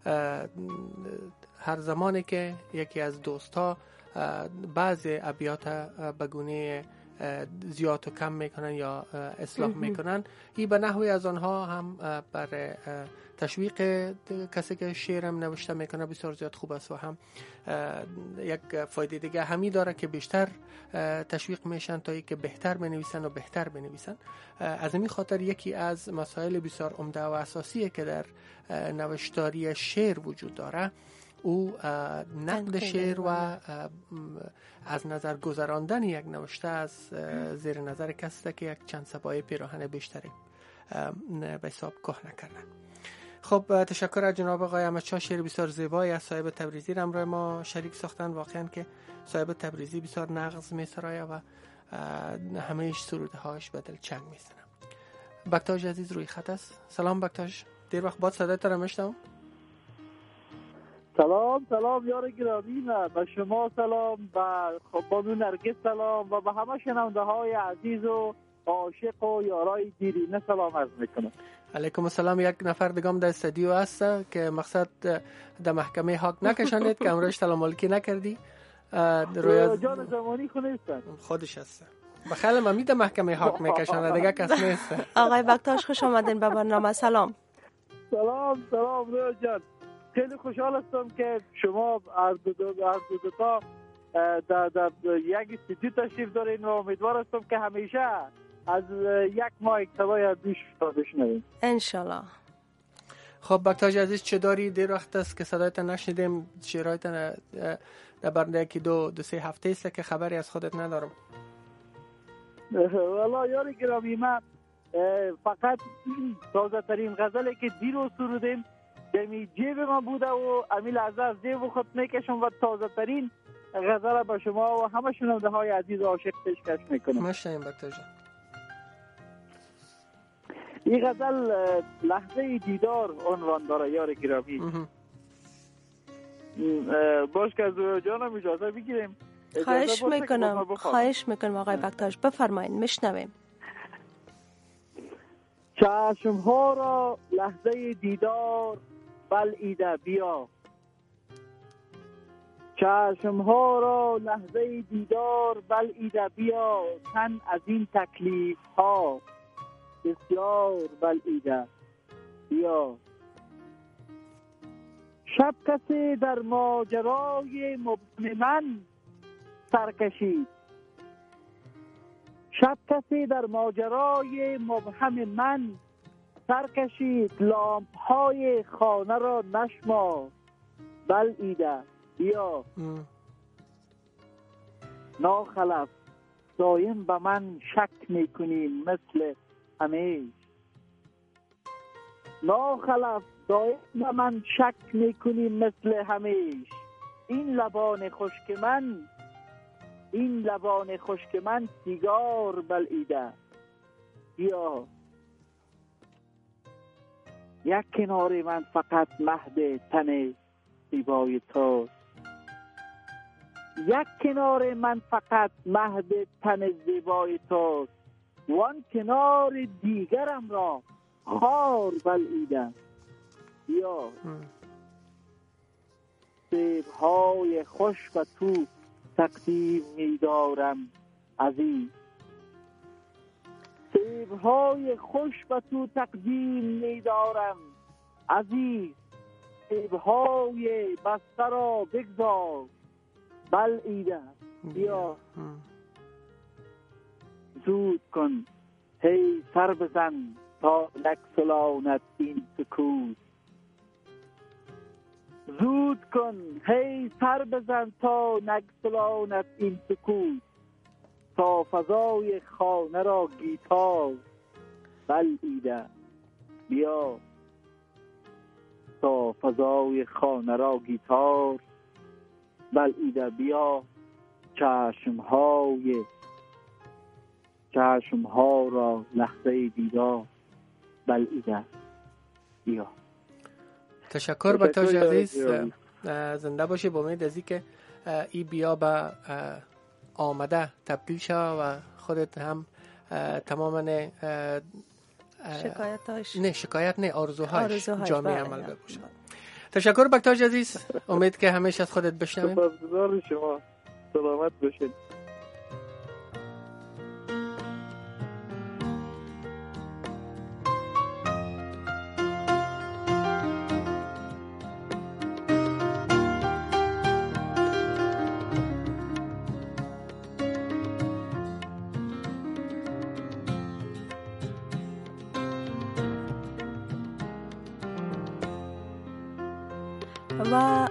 هر زمانی که یکی از دوستا بعض ابیات بگونه زیاد و کم میکنن یا اصلاح میکنن، این به نحوی از آنها هم برای تشویق کسی که شعرم نوشته میکنه بسیار زیاد خوب است و هم یک فایده دیگه همی داره که بیشتر تشویق میشن تا اینکه بهتر بنویسن و بهتر بنویسن. از این خاطر یکی از مسائل بسیار عمده و اساسیه که در نوشتاری شعر وجود داره او نقد شعر و از نظر گذراندن یک نوشته از زیر نظر کسی که یک چند صفحه پیراهن بیشتری به حساب که نکردن. خب تشکر از جناب آقای احمدشاه. شعر بسیار زیبایی از صاحب تبریزی را همراه ما شریک ساختن. واقعا که صاحب تبریزی بسیار نغز میسرایه و همه سروده هاش به دل چنگ میزنه. بکتاش عزیز روی خط است. سلام بکتاش، دیر وقت بعد صدایت را میشنوم. سلام یار گرامی، به شما سلام، به خانم نرگس سلام و به همه شنونده های عزیز و عاشق و یارای دیرینه سلام عرض میکنم. علیکم السلام. یک نفر دیگه هم در استودیو هست که مقصد در محکمه حق نکشاندید که امروز سلام علیکی نکردی. جان زمانی خودش هست. بخیل من میده محکمه حق میکشانه دیگه کس نیست. آقای بکتاش خوش آمدین به برنامه. سلام رویا جان، خیلی خوشحال هستم که شما از دو تا در یک استودیو تشریف دارین و امیدوار هستم که همیشه از یک ماه اکتبای بیش بشنویم انشالله. خب بکتاج عزیز چه داری؟ دیر وقت است که صدایت نشنیدیم. شعرایت در برنده که دو سه هفته است که خبری از خودت ندارم. والا یار گرامی، من فقط تازه ترین غزلی که دیروز سرودیم دمی جیب من بوده و امیل از جیب خود میکشم و تازه ترین غزل به شما و همه شنونده های عزیز عاشق پیشکش میکنم. ماشاءالله بکتاج. این غزل لحظه دیدار عنوان داره یار گرامی. باش که از جانم اجازه بگیریم. خواهش میکنم آقای بکتاش، بفرمایید میشنویم. چشم ها را لحظه دیدار بلعیده بیا، چشم ها را لحظه دیدار بلعیده بیا، تن از این تکلیف ها بسیار بلعیده بیا. شب کسی در ماجرای مبهم من سر کشید، شب کسی در ماجرای مبهم من سر کشید، لامپ های خانه را نشما بلعیده بیا. ناخلف دایم به من شک میکنی مثل همیش، ناخلف دایم به من شک میکنی مثل همیش. این لبان خشک من، این لبان خشک من سیگار بلعیده بیا. یک کنار من فقط مهد تن زیبای توست، یک کنار من فقط مهد تن زیبای توست، وان کنار دیگرم را خار بلعیده. بیا سیب‌های خوش و تو تقدیم می‌دارم عزیز. سیب‌های خوش و تو تقدیم می‌دارم عزیز. سیب‌های بسته را بگذار بلعیده. بیا زود کن هی سر بزن تا نگسلاند این سکوت. زود کن هی سر بزن تا نگسلاند این سکوت. تا فضای خانه را گیتار بلعیده. بیا تا فضای خانه را گیتار بلعیده. بیا چشمها را لحظه دیدار بلعیده. بیا. تشکر به تاج عزیز، زنده باشی. با امید از اینکه ای بیا به آمده تبدیل شد و خودت هم تماما شکایت نه آرزوهای جامعه عمل بشه. تشکر به تاج عزیز، امید که همیشه از خودت بشنویم. سپاسگزار شما، سلامت باشید. و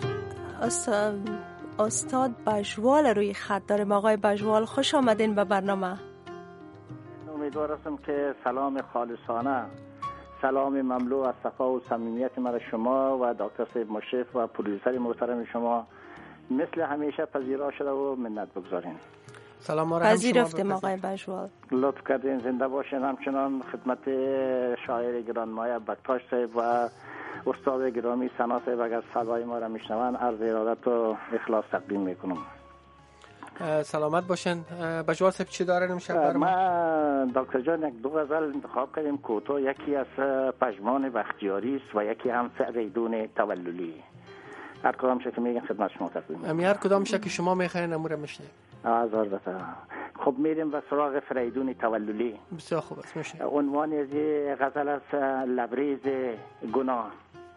استاد بجوال روی خط داریم. آقای بجوال خوش آمدین به برنامه. امیدوارم که سلام خالصانه، سلام مملو از صفا و صمیمیت مرا شما و دکتر صاحب مشرف و پروژیسر محترم شما مثل همیشه پذیرا شده و منت بگذارین. سلام را پذیرفتیم آقای بجوال. لطف کردین، زنده باشین. همچنان خدمت شاعر گرانمایه بکتاش صاحب و استاد گرامی ثنا صاحب اگر صدای ما را میشنون عرض ارادت و اخلاص تقدیم میکنم. سلامت باشین. بجوال صاحب چی دارن امشب برام؟ ما دکتر جان یک دو غزل انتخاب کردیم کوتاه، یکی از پژمان بختیاری است و یکی هم فریدون توللی. هر کدام که میگن خدمت شما تقدیم میکنم. هر کدام که شما میخواین امور میشنیم. البته. خب میریم به سراغ فریدون توللی. بسیار خوب است. میشه عنوان از غزل از لبریز گناه.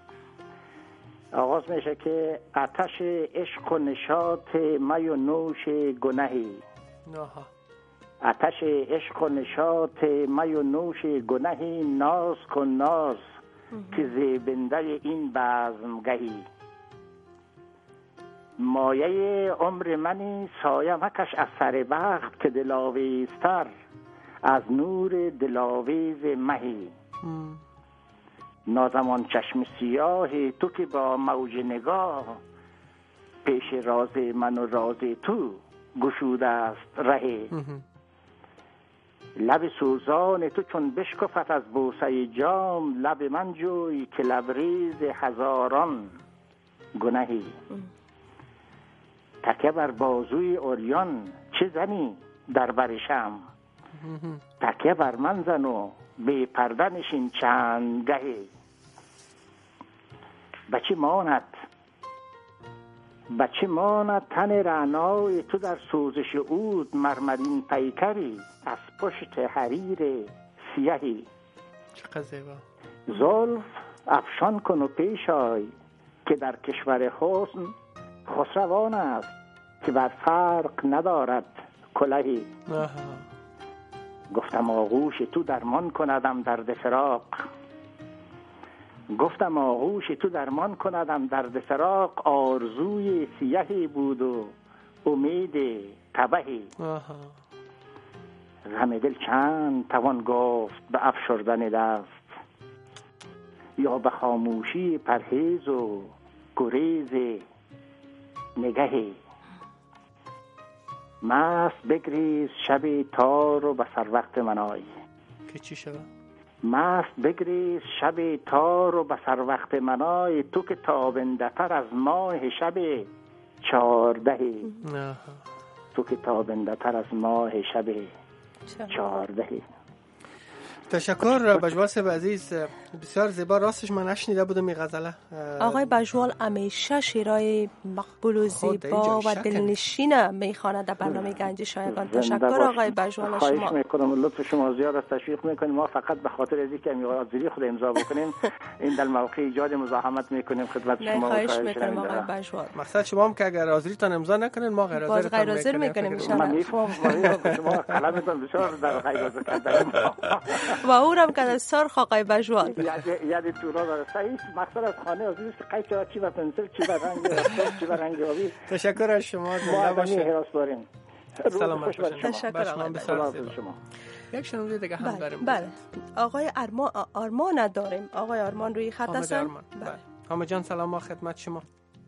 آغاز میشه که آتش عشق و نشاط می و نوش گناهی. آتش عشق و نشاط می و نوش گناهی، ناز کن ناز که زیبنده این بزمگهی. مایه عمر منی سایه مکش از سر بخت که دلاویزتر از نور دلاویز مهی. نازمان چشم سیاه تو که با موج نگاه پیش راز من و راز تو گشوده است رهی. لب سوزان تو چون بشکفت از بوسه جام، لب من جوی که لبریز هزاران گناهی. تکه بر بازوی اوریان چه زنی در برشم، تکه بر من زن و بی پرده نشین چند گهی. بچه ماند تن رعنای تو در سوزش عود، مرمرین پیکری از پشت حریر سیهی. چقدر زیبا. زلف افشان کن و پیش آی که در کشور حسن خسروان است که بر فرق ندارد کلهی. گفتم آغوش تو درمان کندم درد فراق، گفتم آغوش تو درمان کندم درد فراق. آرزوی سیهی بود و امید تبهی. غم دل چند توان گفت به افشردن دست، یا به خاموشی پرهیز و گریز نگهی. مست بگریز شب تار و به سر وقت منای. که چی شد؟ مست بگریز شب تار و به سر وقت منای، تو که تابنده تر از ماه شب 14. تو که تابنده تر از ماه شب 14. تشکر بجوال صاحب عزیز، بسیار زیبا. راستش من نشنیده بودم این غزله. آقای بجوال همیشه شعرهای مقبول و زیبا و دلنشین میخواند در برنامه گنج شایگان. تشکر آقای بجوال. خواهش شما میکنم، لطف شما زیاد است، تشویق میکنیم. ما فقط به خاطر از اینکه حاضری خود امضا بکنیم این در موقع ایجاد مزاحمت میکنیم خدمت شما. خواهش میکنم آقای بجوال. مقصد شما هم که اگر حاضریتان امضا نکنین ما غیر حاضر میکنیم. من میفهمم شما قلمتون بسیار در غیر حاضر کردن و اونم که سرخ آقای بجوال یادی تو را صحیح. مقصد از خانه از است که قیچی چی و پنسل چی و رنگ چی و رنگ آبی. تشکر از شما. زنده باشید. سلامت باشید. تشکر شما. یک شنونده دیگه هم داریم. بله آقای آرمان داریم. آقای آرمان روی خط هستن. بله حامد جان سلام خدمت شما.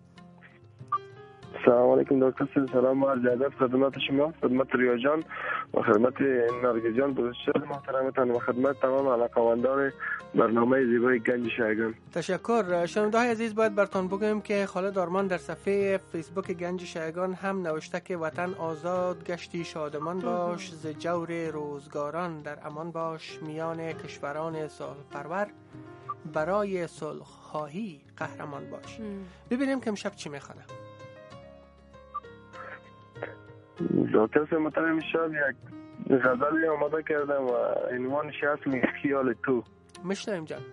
سلام علیکم دکتر صاحب، سلام و عرض ادب خدمت شما، خدمت ریا جان و خدمت نرگس جان بسیار محترمتان و خدمت تمام علاقه‌مندان برنامه زیبای گنج شایگان. تشکر. شنونده‌های عزیز، باید براتون بگویم که خالد آرمان در صفحه فیسبوک گنج شایگان هم نوشته که وطن آزاد گشتی شادمان باش، ز جور روزگاران در امان باش، میان کشوران صلح پرور برای صلح خواهی قهرمان باش. ببینیم که امشب چی میخونه. دکتر صاحب محترم، شب یک غزلی آماده کردم و عنوانش هست میگه خیال تو. میشنویم جان.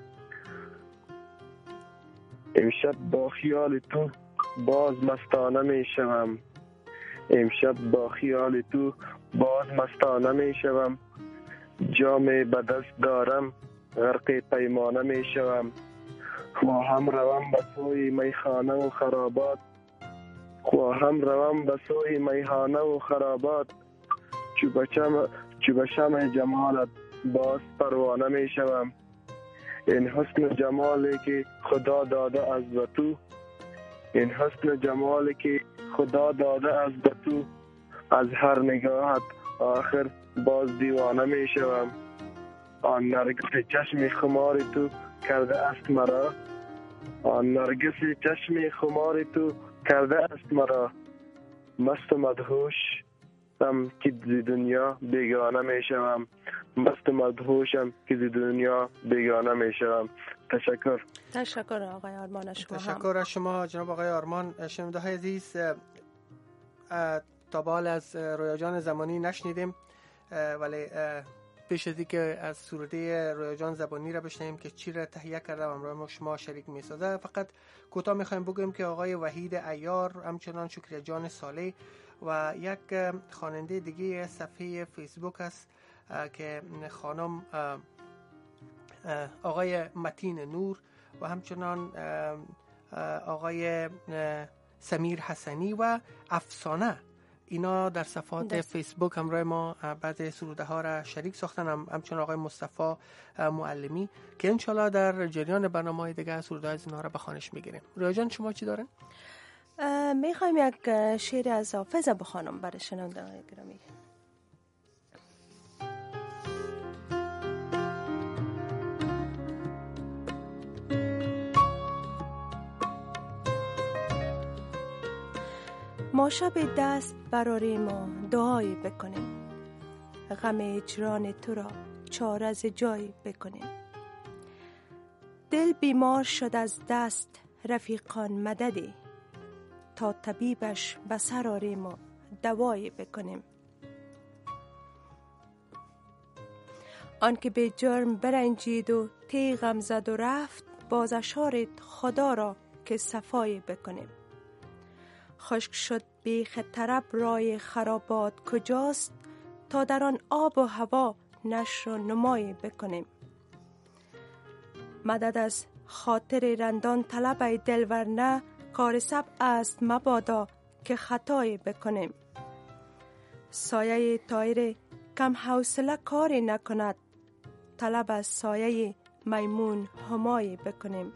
امشب با خیال تو باز مستانه میشوم، امشب با خیال تو باز مستانه میشوم، جام به دست دارم غرق پیمانه میشوم، خواهم روم به سوی میخانه و خرابات، خواهم روم به سوی میخانه و خرابات، چو به شمع جمالت باز پروانه می شوم، این حسن جمالی که خدا داده از تو، این حسن جمالی که خدا داده از تو، از هر نگاهت آخر باز دیوانه می شوم، آن نرگس چشم خمار تو کرده است مرا، آن نرگس چشم خمار تو کرده است مرا، مست و مدهوش هم که زی دنیا بیگانه می شوم، مست و مدهوشم که زی دنیا بیگانه می شوم. تشکر. تشکر آقای آرمان. شما تشکر از شما جناب آقای آرمان. شنونده های عزیز، تا بال از رویا جان زمانی نشنیدیم، ولی پیش از اینکه از سروده رویا جان زبانی را بشنویم که چی را تهیه کرده و همراه شما شریک می‌سازه، فقط کوتاه می‌خوایم بگویم که آقای وحید عیار، همچنان شکریه جان صالح و یک خواننده دیگه صفحه فیسبوک است که خانم آقای متین نور و همچنان آقای سمیر حسنی و افسانه، اینا در صفحات فیسبوک همراه ما بعضی سروده ها را شریک ساختن، همچنان آقای مصطفی معلمی که انشالله در جریان برنامه‌های دیگه سروده های اینا را به خوانش میگیریم. رویا جان شما چی دارن؟ میخوایم یک شعر از حافظ بخوانم برای شنوندگان گرامی. ما شب دست براریم و دعای بکنیم، غم اجران تو را چاره از جای بکنیم، دل بیمار شد از دست رفیقان مددی، تا طبیبش بسر آریم و دوای بکنیم، آن که به جرم برنجید و تیغم زد و رفت، باز اشار خدا را که صفای بکنیم، خشک شد بیخ طرب رای خرابات کجاست، تا در آن آب و هوا نشر و نمای بکنیم، مدد از خاطر رندان طلب ای دل، ورنه کار سبع است مبادا که خطای بکنیم، سایه طایر کم حوصله کاری نکند، طلب از سایه میمون همای بکنیم،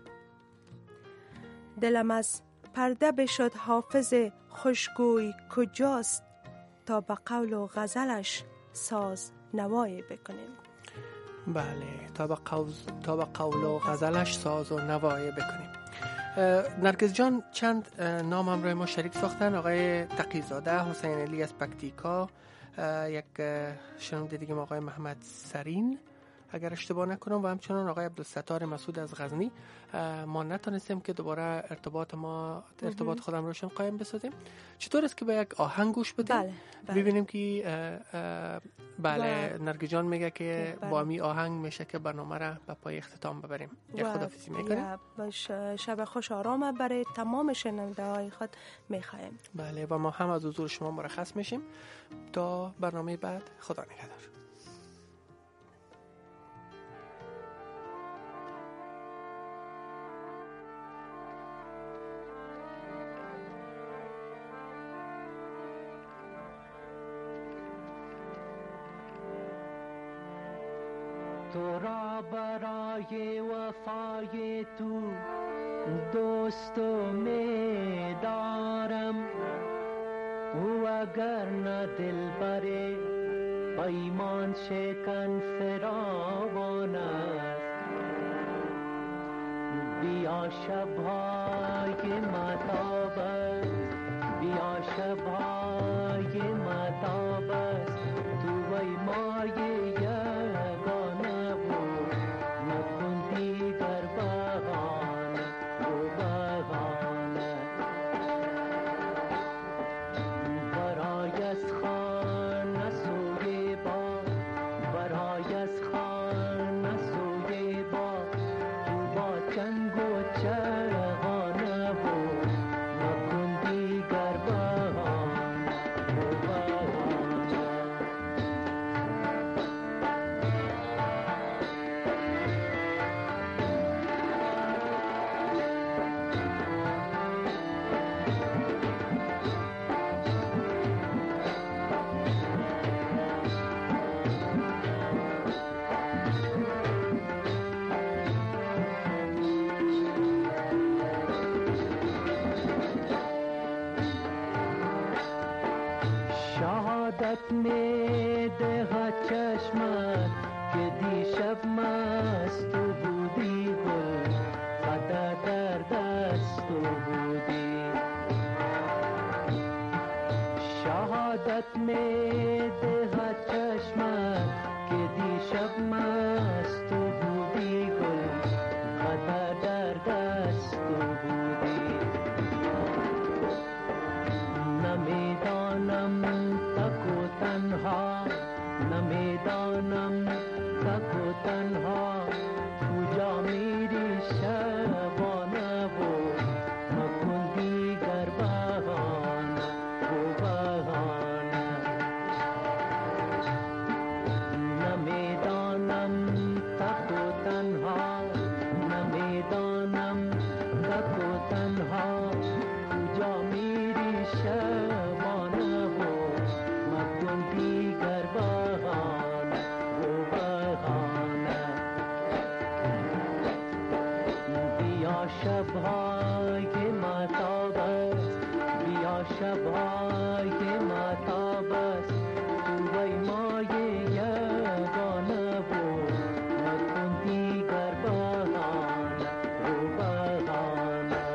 دلم از پرده بشد حافظ خوشگوی کجاست، تا به قول و غزلش ساز نوای بکنیم. بله، تا به قول و غزلش ساز و نوای بکنیم. نرگس جان چند نام هم روی ما شریک ساختن، آقای تقی‌زاده، حسین علی از پکتیکا، یک شنونده دیگه آقای محمد سرین اگر اشتباه نکنم، و همچنان آقای عبدالستار مسعود از غزنی. ما نتونستیم که دوباره ارتباط خودم روشن قایم بسازیم. چطور است که به یک آهنگ گوش بدیم؟ بله. ببینیم که بله نرگس جان میگه که با می آهنگ میشه که برنامه را به پای اختتام ببریم. یک خداحافظی میکنیم. شب خوش آرام برای تمام شنونده های خود میخوایم. بله و ما هم از حضور شما مرخص میشیم تا برنامه بعد. خدا نگهدار. تو را برای وفای تو دوست می دارم، او اگر نه دلبر پیمان شکن فراوان است. بیا شب‌های مهتاب است، بیا شب‌های مهتاب است، تو وی مایه می ده چشمت که دیشب مست بودی، گل خدا در دست بودی. شهادت می ده چشمت که دیشب مست بودی، گل خدا در دست بودی. نمیدانم تنها، نمیدانم تک و تنها کجا میری شبانه و مکن دیگر بهانه و بهانه. نمیدانم تک و تنها، نمیدانم تک و تنها کجا میری شبانه و دیگر بهانه و بهانه. بیا شب‌های مهتاب است، بیا شب‌های مهتاب است، تو وی مایه یگانه و مکن دیگر بهانه و بهانه.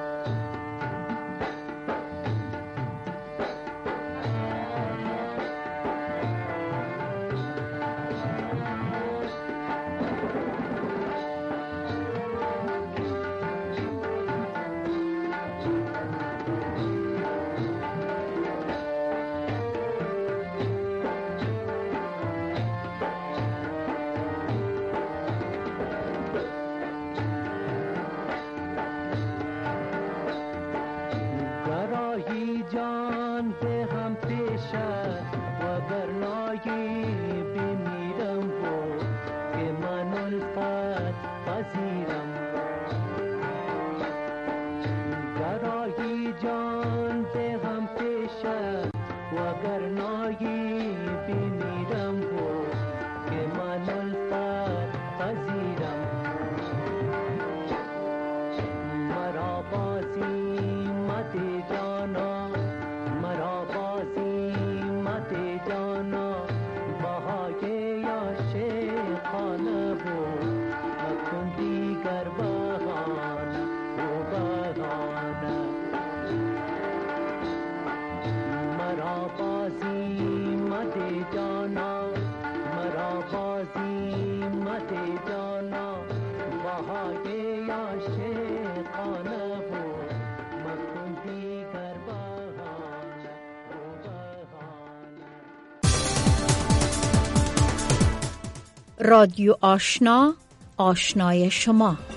جان به هم پیشت و برنایی بمیرم و که من الفت پذیرم. گرایی جان به هم پیشت و برنایی بمیرم و که من الفت پذیرم. مرا بازی مده جانا، مرا بازی مده جانا، بهای عاشقانه و مکن دیگر بهانه و بهانه. مرا بازی رادیو آشنا، آشنای شما.